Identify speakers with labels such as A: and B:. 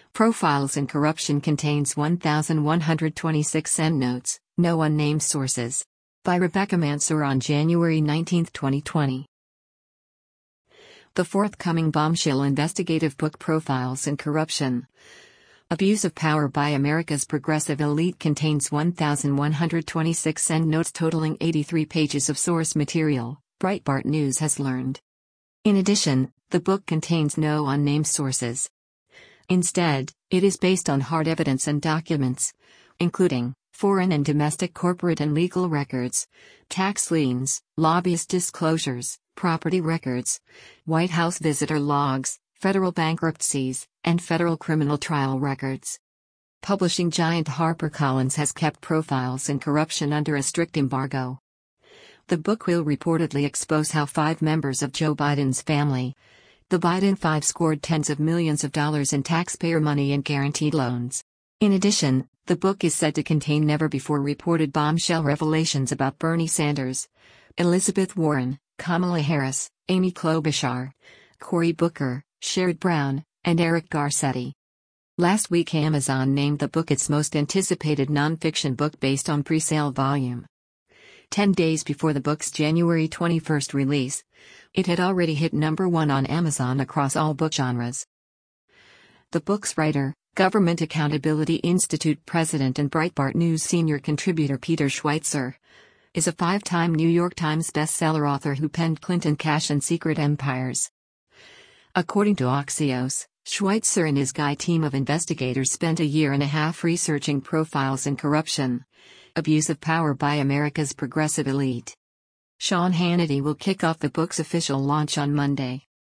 A: Profiles in Corruption contains 1,126 endnotes, no unnamed sources. By Rebecca Mansour on January 19, 2020. The forthcoming bombshell investigative book Profiles in Corruption. Abuse of Power by America's Progressive Elite contains 1,126 endnotes totaling 83 pages of source material, Breitbart News has learned. In addition, the book contains no unnamed sources. Instead, it is based on hard evidence and documents, including foreign and domestic corporate and legal records, tax liens, lobbyist disclosures, property records, White House visitor logs, federal bankruptcies, and federal criminal trial records. Publishing giant HarperCollins has kept Profiles in Corruption under a strict embargo. The book will reportedly expose how 5 members of Joe Biden's family, the Biden Five, scored tens of millions of dollars in taxpayer money and guaranteed loans. In addition, the book is said to contain never-before-reported bombshell revelations about Bernie Sanders, Elizabeth Warren, Kamala Harris, Amy Klobuchar, Cory Booker, Sherrod Brown, and Eric Garcetti. Last week, Amazon named the book its most anticipated nonfiction book based on pre-sale volume. 10 days before the book's January 21 release, it had already hit #1 on Amazon across all book genres. The book's writer, Government Accountability Institute president and Breitbart News senior contributor Peter Schweizer, is a 5-time New York Times bestseller author who penned Clinton Cash and Secret Empires. According to Axios, Schweizer and his Guy team of investigators spent a year and a half researching Profiles in Corruption, Abuse of Power by America's Progressive Elite. Sean Hannity will kick off the book's official launch on Monday.